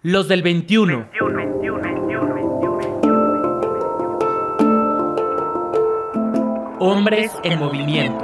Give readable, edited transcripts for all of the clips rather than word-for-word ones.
Los del 21. Hombres en movimiento.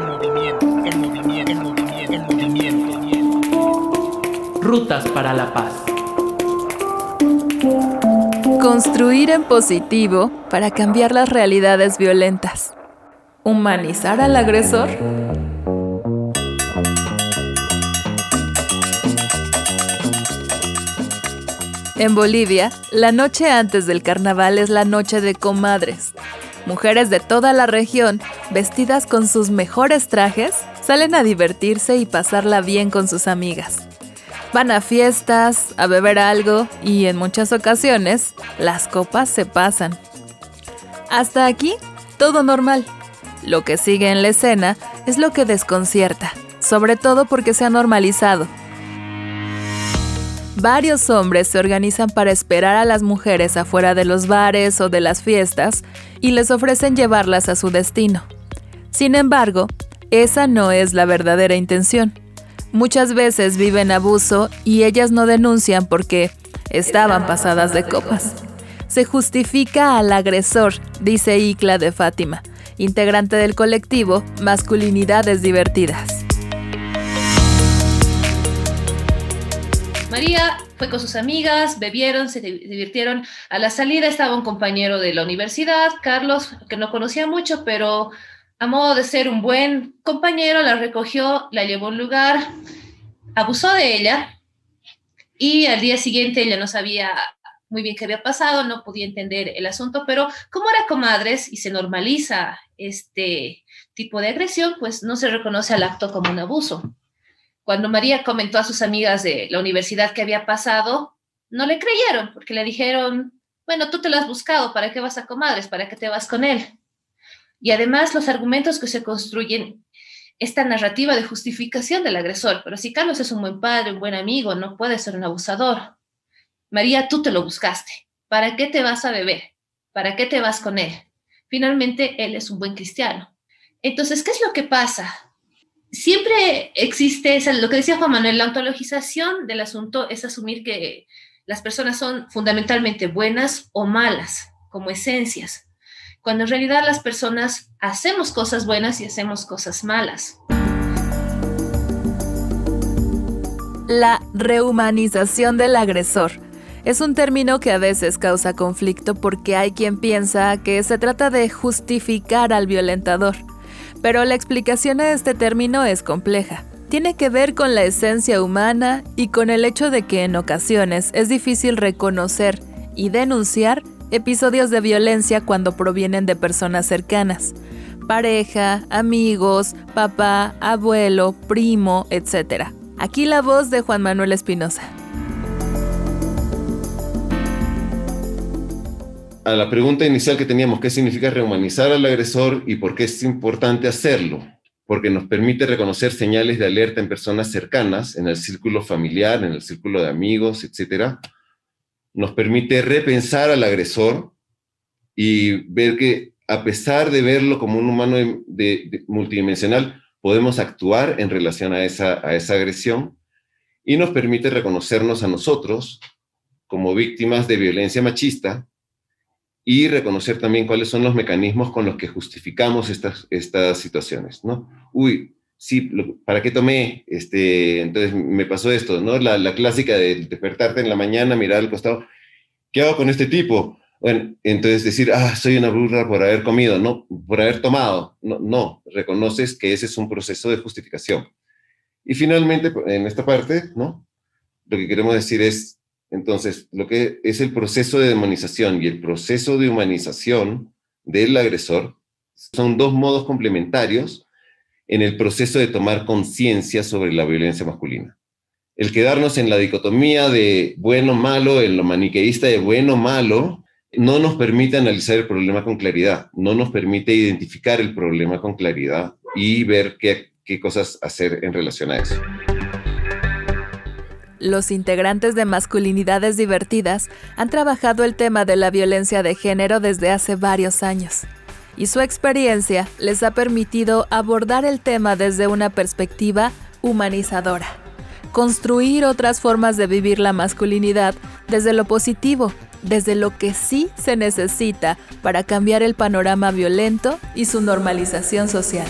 Rutas para la paz. Construir en positivo para cambiar las realidades violentas. ¿Humanizar al agresor? En Bolivia, la noche antes del carnaval es la noche de comadres. Mujeres de toda la región, vestidas con sus mejores trajes, salen a divertirse y pasarla bien con sus amigas. Van a fiestas, a beber algo y en muchas ocasiones, las copas se pasan. Hasta aquí, todo normal. Lo que sigue en la escena es lo que desconcierta, sobre todo porque se ha normalizado. Varios hombres se organizan para esperar a las mujeres afuera de los bares o de las fiestas y les ofrecen llevarlas a su destino. Sin embargo, esa no es la verdadera intención. Muchas veces viven abuso y ellas no denuncian porque estaban pasadas de copas. Se justifica al agresor, dice Icla de Fátima, integrante del colectivo Masculinidades Divertidas. María fue con sus amigas, bebieron, se divirtieron. A la salida estaba un compañero de la universidad, Carlos, que no conocía mucho, pero a modo de ser un buen compañero, la recogió, la llevó a un lugar, abusó de ella y al día siguiente ella no sabía muy bien qué había pasado, no podía entender el asunto, pero como era comadres y se normaliza este tipo de agresión, pues no se reconoce al acto como un abuso. Cuando María comentó a sus amigas de la universidad que había pasado, no le creyeron porque le dijeron, bueno, tú te lo has buscado, ¿para qué vas a comadres? ¿Para qué te vas con él? Y además los argumentos que se construyen, esta narrativa de justificación del agresor. Pero si Carlos es un buen padre, un buen amigo, no puede ser un abusador. María, tú te lo buscaste. ¿Para qué te vas a beber? ¿Para qué te vas con él? Finalmente, él es un buen cristiano. Entonces, ¿qué es lo que pasa? Siempre existe, lo que decía Juan Manuel, la ontologización del asunto es asumir que las personas son fundamentalmente buenas o malas, como esencias, cuando en realidad las personas hacemos cosas buenas y hacemos cosas malas. La rehumanización del agresor es un término que a veces causa conflicto porque hay quien piensa que se trata de justificar al violentador. Pero la explicación a este término es compleja. Tiene que ver con la esencia humana y con el hecho de que en ocasiones es difícil reconocer y denunciar episodios de violencia cuando provienen de personas cercanas. Pareja, amigos, papá, abuelo, primo, etc. Aquí la voz de Juan Manuel Espinosa. A la pregunta inicial que teníamos, ¿qué significa rehumanizar al agresor y por qué es importante hacerlo? Porque nos permite reconocer señales de alerta en personas cercanas, en el círculo familiar, en el círculo de amigos, etc. Nos permite repensar al agresor y ver que, a pesar de verlo como un humano multidimensional, podemos actuar en relación a esa agresión, y nos permite reconocernos a nosotros como víctimas de violencia machista y reconocer también cuáles son los mecanismos con los que justificamos estas situaciones, ¿no? Sí, ¿para qué tomé? Entonces me pasó esto, ¿no? La clásica de despertarte en la mañana, mirar al costado, ¿qué hago con este tipo? Bueno, entonces decir, soy una burra por haber comido, no, por haber tomado. No, reconoces que ese es un proceso de justificación. Y finalmente, en esta parte, ¿no? Lo que queremos decir es, entonces, lo que es el proceso de demonización y el proceso de humanización del agresor son dos modos complementarios en el proceso de tomar conciencia sobre la violencia masculina. El quedarnos en la dicotomía de bueno-malo, en lo maniqueísta de bueno-malo, no nos permite analizar el problema con claridad, no nos permite identificar el problema con claridad y ver qué cosas hacer en relación a eso. Los integrantes de Masculinidades Divertidas han trabajado el tema de la violencia de género desde hace varios años, y su experiencia les ha permitido abordar el tema desde una perspectiva humanizadora, construir otras formas de vivir la masculinidad desde lo positivo, desde lo que sí se necesita para cambiar el panorama violento y su normalización social.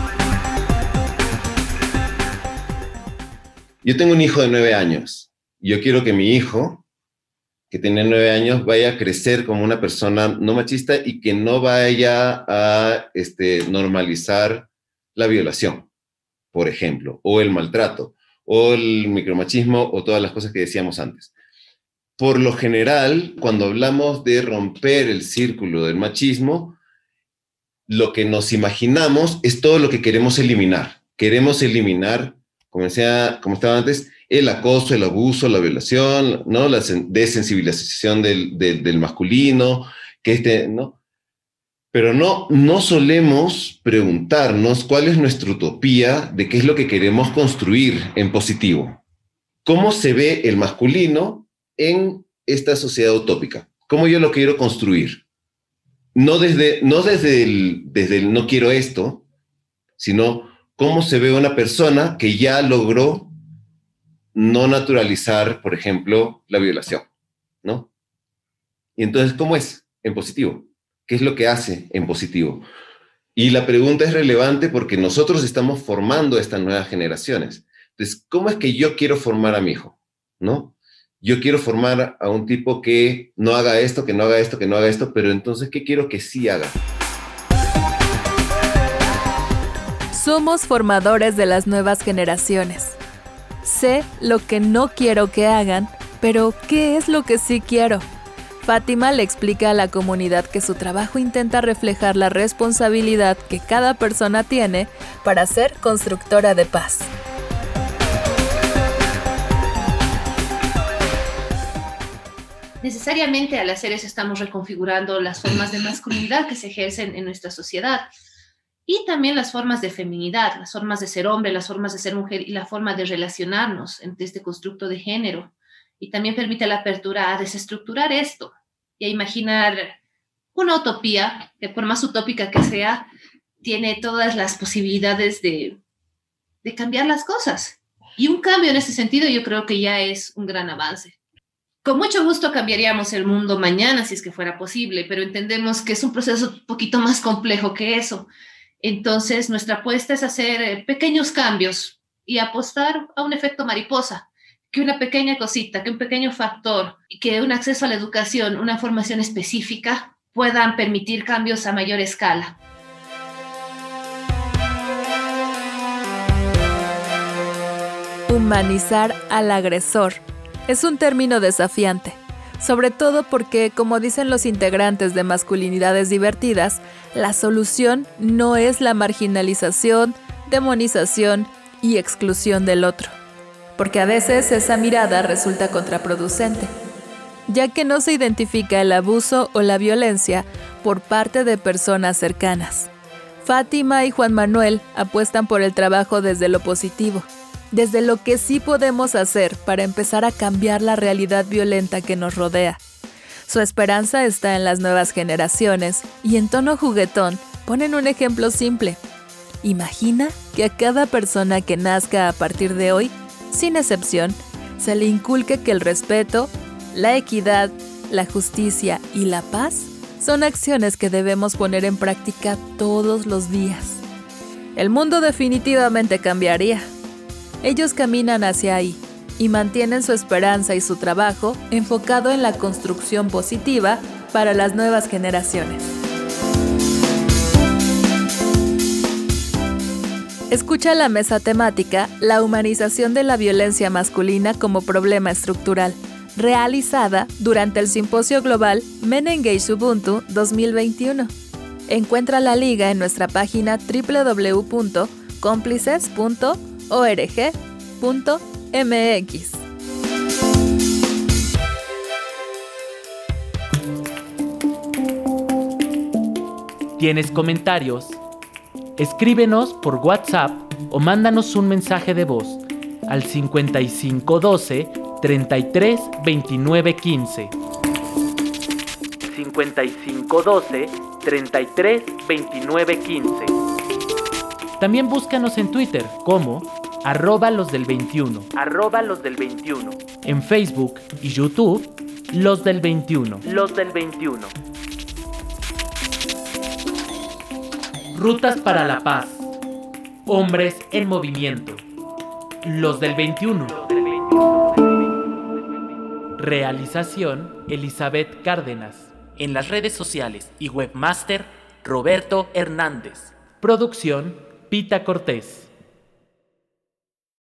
Yo tengo un hijo de 9 años. Yo quiero que mi hijo, que tiene 9 años, vaya a crecer como una persona no machista y que no vaya a normalizar la violación, por ejemplo, o el maltrato, o el micromachismo, o todas las cosas que decíamos antes. Por lo general, cuando hablamos de romper el círculo del machismo, lo que nos imaginamos es todo lo que queremos eliminar. Queremos eliminar, como estaba antes, el acoso, el abuso, la violación, ¿no? La desensibilización del masculino, ¿no? Pero no solemos preguntarnos cuál es nuestra utopía de qué es lo que queremos construir en positivo. ¿Cómo se ve el masculino en esta sociedad utópica? ¿Cómo yo lo quiero construir? No desde el no quiero esto, sino cómo se ve una persona que ya logró no naturalizar, por ejemplo, la violación, ¿no? Y entonces, ¿cómo es en positivo? ¿Qué es lo que hace en positivo? Y la pregunta es relevante porque nosotros estamos formando estas nuevas generaciones. Entonces, ¿cómo es que yo quiero formar a mi hijo? ¿No? Yo quiero formar a un tipo que no haga esto, que no haga esto, que no haga esto, pero entonces, ¿qué quiero que sí haga? Somos formadores de las nuevas generaciones. Sé lo que no quiero que hagan, pero ¿qué es lo que sí quiero? Fátima le explica a la comunidad que su trabajo intenta reflejar la responsabilidad que cada persona tiene para ser constructora de paz. Necesariamente al hacer eso estamos reconfigurando las formas de masculinidad que se ejercen en nuestra sociedad y también las formas de feminidad, las formas de ser hombre, las formas de ser mujer y la forma de relacionarnos entre este constructo de género. Y también permite la apertura a desestructurar esto y a imaginar una utopía que, por más utópica que sea, tiene todas las posibilidades de cambiar las cosas. Y un cambio en ese sentido yo creo que ya es un gran avance. Con mucho gusto cambiaríamos el mundo mañana si es que fuera posible, pero entendemos que es un proceso un poquito más complejo que eso. Entonces, nuestra apuesta es hacer pequeños cambios y apostar a un efecto mariposa. Que una pequeña cosita, que un pequeño factor, que un acceso a la educación, una formación específica puedan permitir cambios a mayor escala. Humanizar al agresor es un término desafiante, sobre todo porque, como dicen los integrantes de Masculinidades Divertidas, la solución no es la marginalización, demonización y exclusión del otro. Porque a veces esa mirada resulta contraproducente, ya que no se identifica el abuso o la violencia por parte de personas cercanas. Fátima y Juan Manuel apuestan por el trabajo desde lo positivo, desde lo que sí podemos hacer para empezar a cambiar la realidad violenta que nos rodea. Su esperanza está en las nuevas generaciones y en tono juguetón ponen un ejemplo simple. Imagina que a cada persona que nazca a partir de hoy, sin excepción, se le inculque que el respeto, la equidad, la justicia y la paz son acciones que debemos poner en práctica todos los días. El mundo definitivamente cambiaría. Ellos caminan hacia ahí y mantienen su esperanza y su trabajo enfocado en la construcción positiva para las nuevas generaciones. Escucha la mesa temática La humanización de la violencia masculina como problema estructural, realizada durante el Simposio Global Men Engage Ubuntu 2021. Encuentra la liga en nuestra página www.complices.org.mx. ¿Tienes comentarios? Escríbenos por WhatsApp o mándanos un mensaje de voz al 5512 33 29 15. 5512 33 29 15. También búscanos en Twitter como @losdel21. @losdel21. En Facebook y YouTube, Los del 21. Los del 21. Rutas para la paz. Hombres en movimiento. Los del 21. Realización: Elizabeth Cárdenas. En las redes sociales y webmaster: Roberto Hernández. Producción: Pita Cortés.